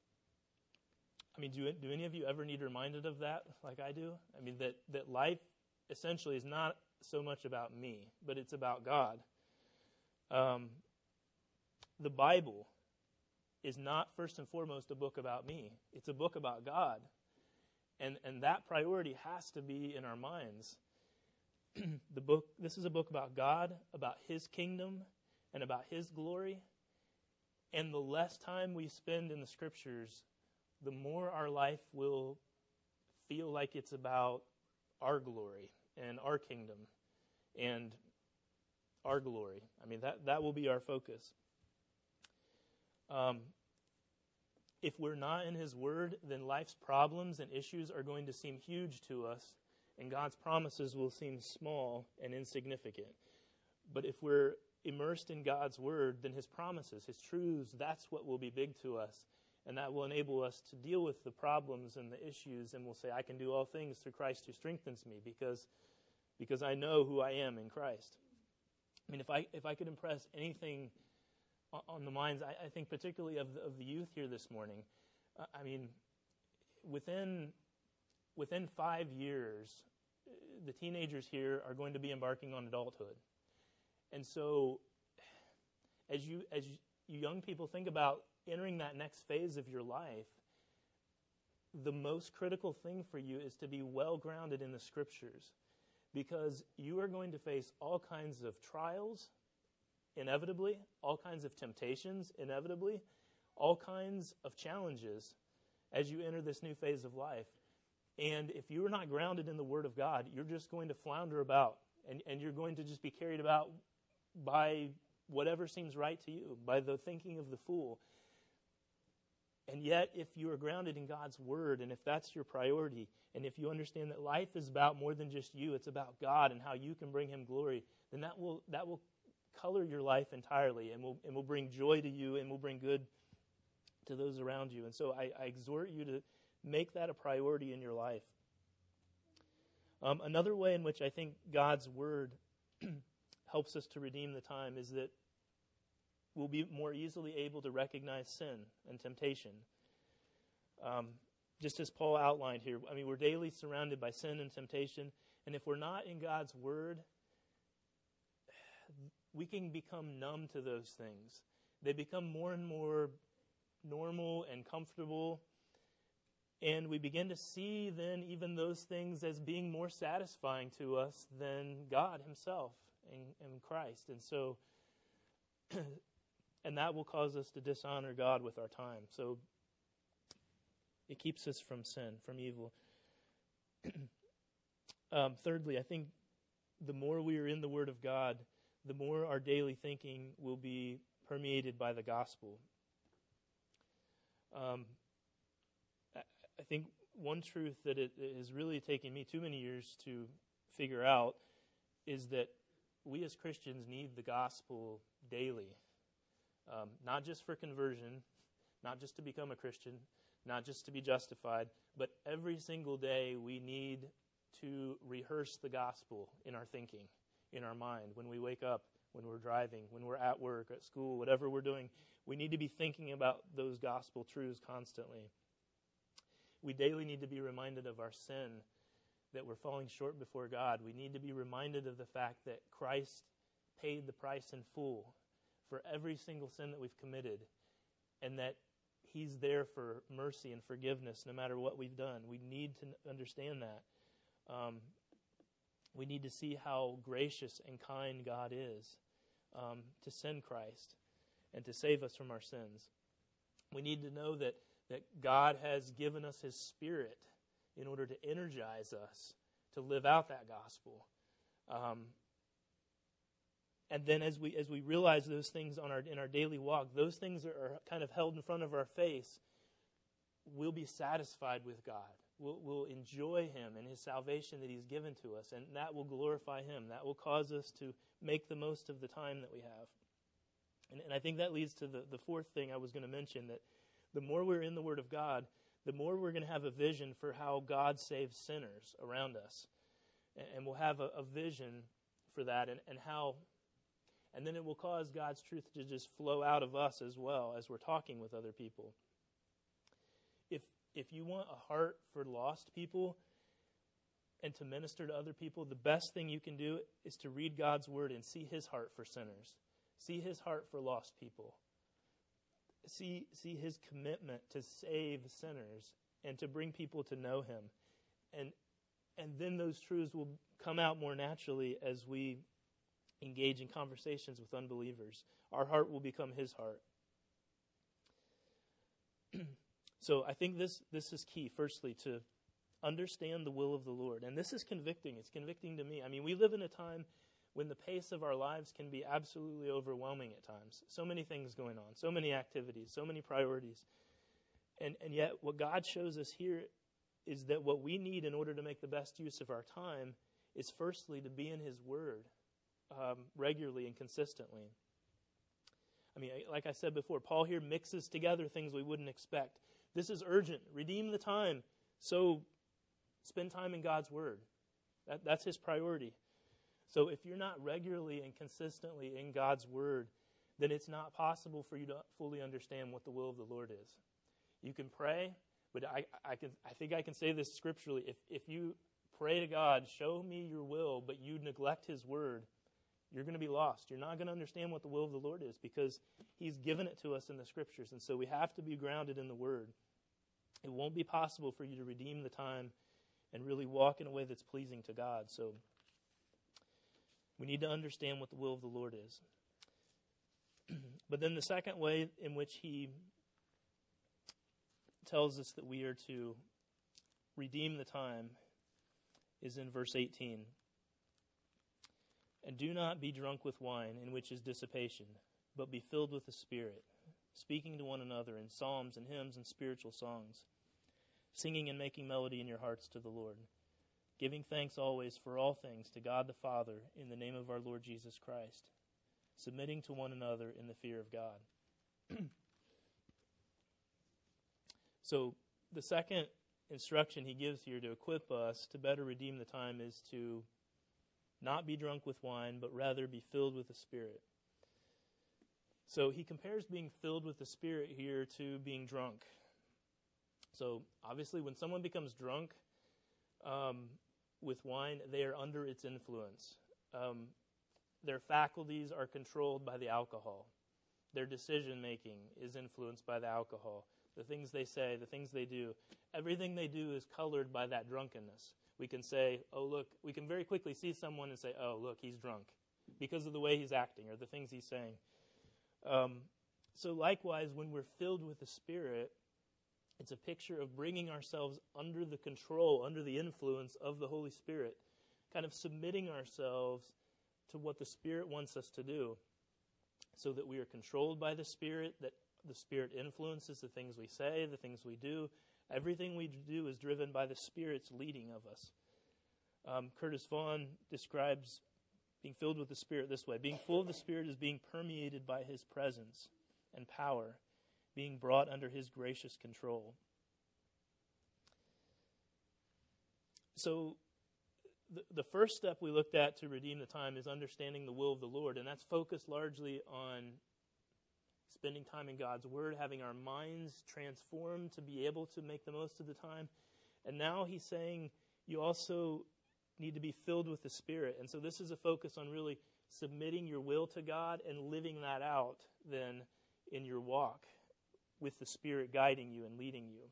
I mean, do, do any of you ever need reminded of that like I do? I mean, that, that life essentially is not so much about me, but it's about God. Um, the Bible is not first and foremost a book about me. It's a book about God. And and that priority has to be in our minds. The book this is a book about God, about his kingdom, and about his glory. And the less time we spend in the scriptures, the more our life will feel like it's about our glory and our kingdom and our glory. I mean, that, that will be our focus. Um, if we're not in his word, then life's problems and issues are going to seem huge to us, and God's promises will seem small and insignificant. But if we're immersed in God's word, then his promises, his truths, that's what will be big to us. And that will enable us to deal with the problems and the issues, and we'll say, I can do all things through Christ who strengthens me, because because I know who I am in Christ. I mean, if I if I could impress anything on the minds, I, I think particularly of the, of the youth here this morning, uh, I mean, within within five years, the teenagers here are going to be embarking on adulthood. And so, as you as you, you young people think about entering that next phase of your life, the most critical thing for you is to be well grounded in the scriptures, because you are going to face all kinds of trials, inevitably, all kinds of temptations, inevitably, all kinds of challenges as you enter this new phase of life. And if you are not grounded in the Word of God, you're just going to flounder about, and, and you're going to just be carried about by whatever seems right to you, by the thinking of the fool. And yet, if you are grounded in God's Word, and if that's your priority, and if you understand that life is about more than just you, it's about God and how you can bring him glory, then that will that will color your life entirely, and will and will bring joy to you, and will bring good to those around you. And so I, I exhort you to make that a priority in your life. Um, another way in which I think God's Word helps us to redeem the time is that we'll be more easily able to recognize sin and temptation. Um, just as Paul outlined here, I mean, we're daily surrounded by sin and temptation, and if we're not in God's Word, we can become numb to those things. They become more and more normal and comfortable, and we begin to see then even those things as being more satisfying to us than God himself and, and Christ. And so, and that will cause us to dishonor God with our time. So it keeps us from sin, from evil. um, thirdly, I think the more we are in the Word of God, the more our daily thinking will be permeated by the gospel. Um, I, I think one truth that it, it has really taken me too many years to figure out is that we as Christians need the gospel daily. Um, not just for conversion, not just to become a Christian, not just to be justified, but every single day we need to rehearse the gospel in our thinking, in our mind, when we wake up, when we're driving, when we're at work, at school, whatever we're doing. We need to be thinking about those gospel truths constantly. We daily need to be reminded of our sin, that we're falling short before God. We need to be reminded of the fact that Christ paid the price in full for every single sin that we've committed, and that he's there for mercy and forgiveness no matter what we've done. We need to understand that. Um, we need to see how gracious and kind God is um, to send Christ and to save us from our sins. We need to know that, that God has given us his Spirit in order to energize us to live out that gospel. Um, And then as we as we realize those things on our in our daily walk, those things are, are kind of held in front of our face, we'll be satisfied with God. We'll, we'll enjoy him and his salvation that he's given to us, and that will glorify him. That will cause us to make the most of the time that we have. And, and I think that leads to the, the fourth thing I was going to mention, that the more we're in the Word of God, the more we're going to have a vision for how God saves sinners around us. And, and we'll have a, a vision for that, and, and how... And then it will cause God's truth to just flow out of us as well as we're talking with other people. If if you want a heart for lost people and to minister to other people, the best thing you can do is to read God's Word and see his heart for sinners. See his heart for lost people. see see his commitment to save sinners and to bring people to know him. And and then those truths will come out more naturally as we engage in conversations with unbelievers. Our heart will become his heart. So I think this this is key, firstly, to understand the will of the Lord. And this is convicting. It's convicting to me. I mean, we live in a time when the pace of our lives can be absolutely overwhelming at times. So many things going on, so many activities, so many priorities. And and yet what God shows us here is that what we need in order to make the best use of our time is firstly to be in his word um, regularly and consistently. I mean, like I said before, Paul here mixes together things we wouldn't expect. This is urgent. Redeem the time. So spend time in God's word. That, that's his priority. So if you're not regularly and consistently in God's word, then it's not possible for you to fully understand what the will of the Lord is. You can pray, but I, I, can, I think I can say this scripturally. If, if you pray to God, show me your will, but you neglect his word, you're going to be lost. You're not going to understand what the will of the Lord is because he's given it to us in the scriptures. And so we have to be grounded in the word. It won't be possible for you to redeem the time and really walk in a way that's pleasing to God. So we need to understand what the will of the Lord is. But then the second way in which he tells us that we are to redeem the time is in verse eighteen. And do not be drunk with wine, in which is dissipation, but be filled with the Spirit, speaking to one another in psalms and hymns and spiritual songs, singing and making melody in your hearts to the Lord, giving thanks always for all things to God the Father in the name of our Lord Jesus Christ, submitting to one another in the fear of God. So the second instruction he gives here to equip us to better redeem the time is to not be drunk with wine, but rather be filled with the Spirit. So he compares being filled with the Spirit here to being drunk. So obviously when someone becomes drunk um, with wine, they are under its influence. Um, their faculties are controlled by the alcohol. Their decision-making is influenced by the alcohol. The things they say, the things they do, everything they do is colored by that drunkenness. We can say, oh, look, we can very quickly see someone and say, oh, look, he's drunk because of the way he's acting or the things he's saying. Um, so likewise, when we're filled with the Spirit, it's a picture of bringing ourselves under the control, under the influence of the Holy Spirit, kind of submitting ourselves to what the Spirit wants us to do so that we are controlled by the Spirit, that the Spirit influences the things we say, the things we do. Everything we do is driven by the Spirit's leading of us. Um, Curtis Vaughan describes being filled with the Spirit this way. Being full of the Spirit is being permeated by his presence and power, being brought under his gracious control. So the, the first step we looked at to redeem the time is understanding the will of the Lord, and that's focused largely on spending time in God's Word, having our minds transformed to be able to make the most of the time. And now he's saying you also need to be filled with the Spirit. And so this is a focus on really submitting your will to God and living that out then in your walk with the Spirit guiding you and leading you.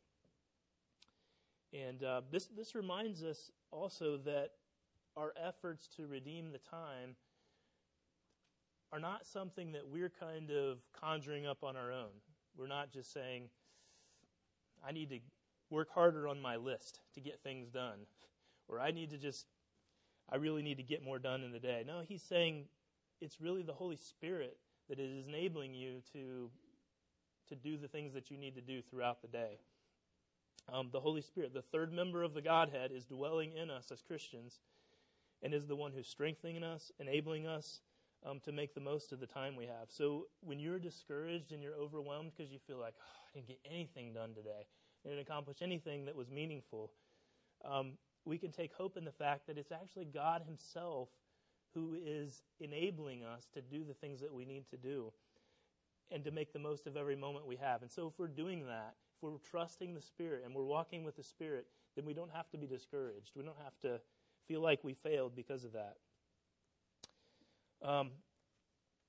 And uh, this, this reminds us also that our efforts to redeem the time are not something that we're kind of conjuring up on our own. We're not just saying, I need to work harder on my list to get things done. Or I need to just, I really need to get more done in the day. No, he's saying it's really the Holy Spirit that is enabling you to, to do the things that you need to do throughout the day. Um, the Holy Spirit, the third member of the Godhead, is dwelling in us as Christians and is the one who's strengthening us, enabling us, Um, to make the most of the time we have. So when you're discouraged and you're overwhelmed because you feel like, oh, I didn't get anything done today, I didn't accomplish anything that was meaningful, um, we can take hope in the fact that it's actually God himself who is enabling us to do the things that we need to do and to make the most of every moment we have. And so if we're doing that, if we're trusting the Spirit and we're walking with the Spirit, then we don't have to be discouraged. We don't have to feel like we failed because of that. Um,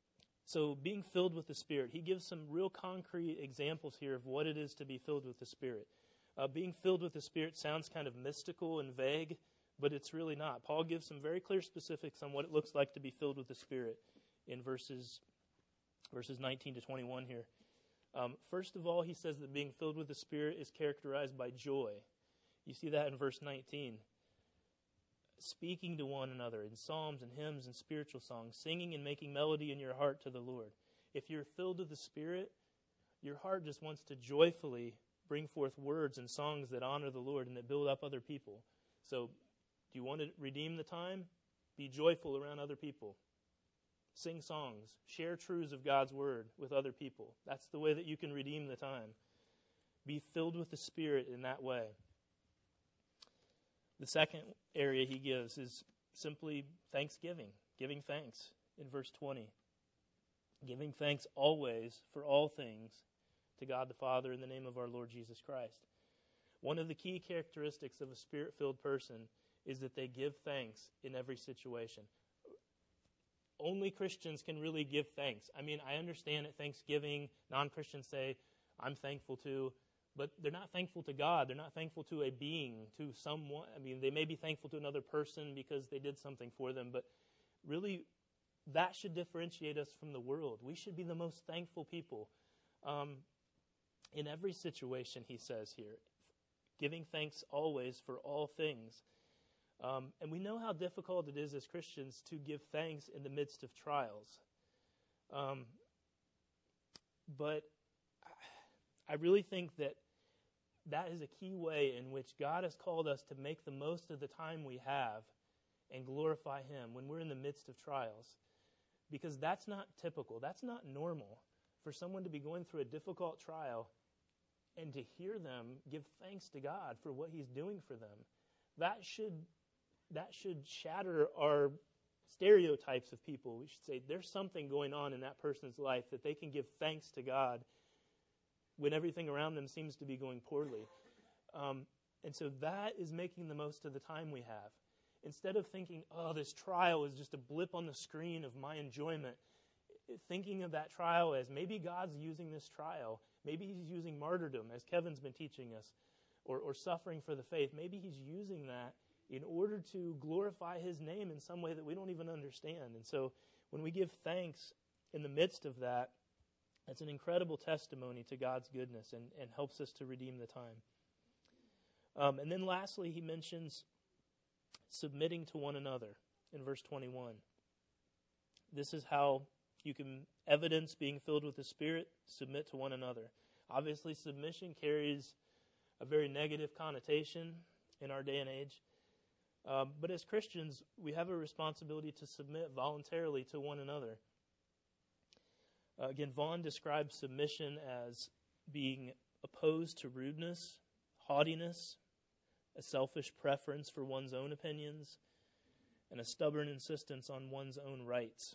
So being filled with the Spirit, he gives some real concrete examples here of what it is to be filled with the Spirit. Uh, being filled with the Spirit sounds kind of mystical and vague, but it's really not. Paul gives some very clear specifics on what it looks like to be filled with the Spirit in verses verses nineteen to twenty-one here. Um, first of all, he says that being filled with the Spirit is characterized by joy. You see that in verse nineteen. Speaking to one another in psalms and hymns and spiritual songs, singing and making melody in your heart to the Lord. If you're filled with the Spirit, your heart just wants to joyfully bring forth words and songs that honor the Lord and that build up other people. So, do you want to redeem the time? Be joyful around other people. Sing songs. Share truths of God's Word with other people. That's the way that you can redeem the time. Be filled with the Spirit in that way. The second area he gives is simply thanksgiving, giving thanks in verse twenty. Giving thanks always for all things to God the Father in the name of our Lord Jesus Christ. One of the key characteristics of a Spirit-filled person is that they give thanks in every situation. Only Christians can really give thanks. I mean, I understand at Thanksgiving, non-Christians say, I'm thankful to, but they're not thankful to God. They're not thankful to a being, to someone. I mean, they may be thankful to another person because they did something for them, but really, that should differentiate us from the world. We should be the most thankful people. Um, in every situation, he says here, giving thanks always for all things. Um, and we know how difficult it is as Christians to give thanks in the midst of trials. Um, but I really think that that is a key way in which God has called us to make the most of the time we have and glorify Him when we're in the midst of trials. Because that's not typical. That's not normal for someone to be going through a difficult trial and to hear them give thanks to God for what He's doing for them. That should, that should shatter our stereotypes of people. We should say there's something going on in that person's life that they can give thanks to God when everything around them seems to be going poorly. Um, and so that is making the most of the time we have. Instead of thinking, oh, this trial is just a blip on the screen of my enjoyment, thinking of that trial as maybe God's using this trial. Maybe He's using martyrdom, as Kevin's been teaching us, or, or suffering for the faith. Maybe He's using that in order to glorify His name in some way that we don't even understand. And so when we give thanks in the midst of that, it's an incredible testimony to God's goodness and, and helps us to redeem the time. Um, and then lastly, he mentions submitting to one another in verse twenty-one. This is how you can evidence being filled with the Spirit, submit to one another. Obviously, submission carries a very negative connotation in our day and age. Um, but as Christians, we have a responsibility to submit voluntarily to one another. Uh, again, Vaughn describes submission as being opposed to rudeness, haughtiness, a selfish preference for one's own opinions, and a stubborn insistence on one's own rights.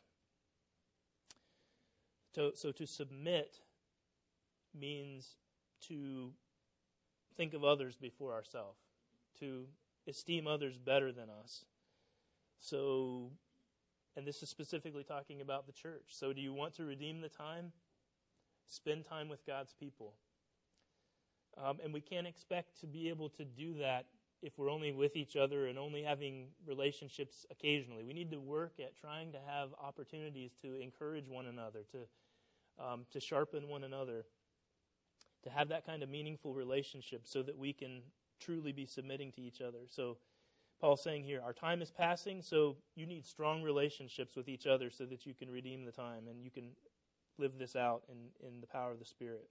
So, so to submit means to think of others before ourselves, to esteem others better than us. So, and this is specifically talking about the church. So do you want to redeem the time? Spend time with God's people. Um, and we can't expect to be able to do that if we're only with each other and only having relationships occasionally. We need to work at trying to have opportunities to encourage one another, to um, to sharpen one another, to have that kind of meaningful relationship so that we can truly be submitting to each other. So Paul's saying here, our time is passing, so you need strong relationships with each other so that you can redeem the time and you can live this out in, in the power of the Spirit.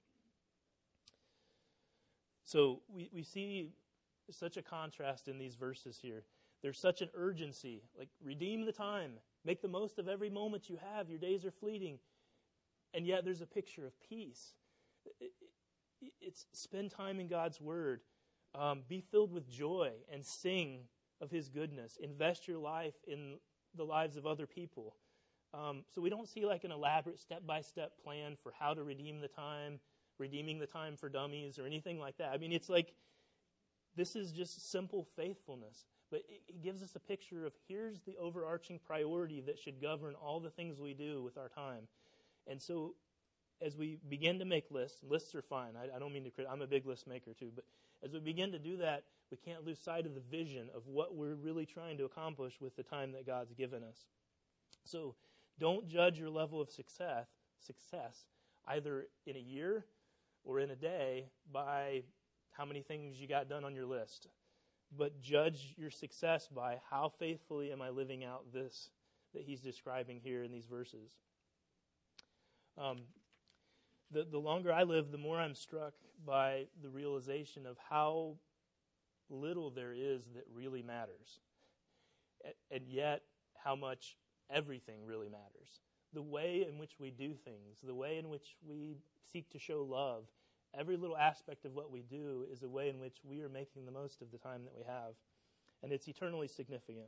So we, we see such a contrast in these verses here. There's such an urgency, like redeem the time, make the most of every moment you have, your days are fleeting. And yet there's a picture of peace. It's spend time in God's Word. Um, be filled with joy and sing of His goodness. Invest your life in the lives of other people. Um, so we don't see like an elaborate step-by-step plan for how to redeem the time, redeeming the time for dummies or anything like that. I mean, it's like this is just simple faithfulness. But it, it gives us a picture of here's the overarching priority that should govern all the things we do with our time. And so as we begin to make lists, lists are fine. I, I don't mean to crit- I'm a big list maker too, but as we begin to do that, we can't lose sight of the vision of what we're really trying to accomplish with the time that God's given us. So don't judge your level of success, success either in a year or in a day by how many things you got done on your list. But judge your success by how faithfully am I living out this that he's describing here in these verses. Um, the, the longer I live, the more I'm struck by the realization of how little there is that really matters. And yet, how much everything really matters. The way in which we do things, the way in which we seek to show love, every little aspect of what we do is a way in which we are making the most of the time that we have. And it's eternally significant.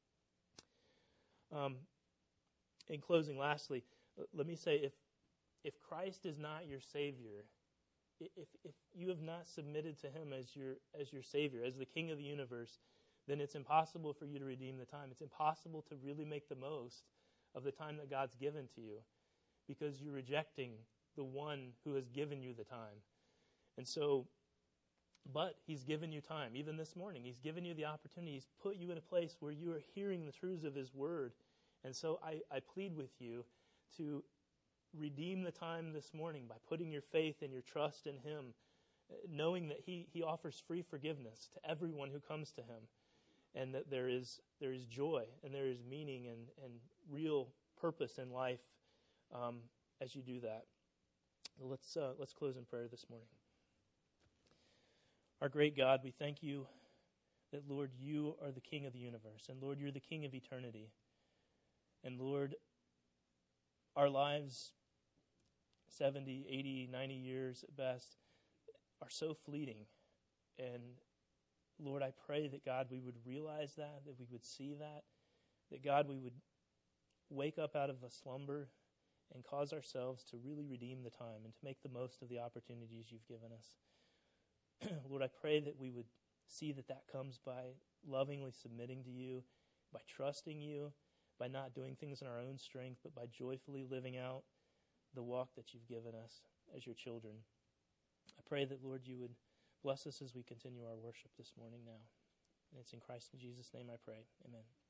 Um, in closing, lastly, let me say, if if Christ is not your Savior, if if you have not submitted to Him as your as your Savior, as the King of the universe, then it's impossible for you to redeem the time. It's impossible to really make the most of the time that God's given to you, because you're rejecting the one who has given you the time. And so, but He's given you time. Even this morning, He's given you the opportunity. He's put you in a place where you are hearing the truths of His Word. And so I, I plead with you to redeem the time this morning by putting your faith and your trust in Him, knowing that He, he offers free forgiveness to everyone who comes to Him, and that there is there is joy and there is meaning and, and real purpose in life um, as you do that. Let's uh, let's close in prayer this morning. Our great God, we thank you that, Lord, you are the King of the universe, and Lord, you're the King of eternity. And Lord, our lives, seventy, eighty, ninety years at best, are so fleeting. And Lord, I pray that, God, we would realize that, that we would see that, that, God, we would wake up out of a slumber and cause ourselves to really redeem the time and to make the most of the opportunities you've given us. Lord, I pray that we would see that that comes by lovingly submitting to you, by trusting you, by not doing things in our own strength, but by joyfully living out the walk that you've given us as your children. I pray that, Lord, you would bless us as we continue our worship this morning now. And it's in Christ and Jesus' name I pray. Amen.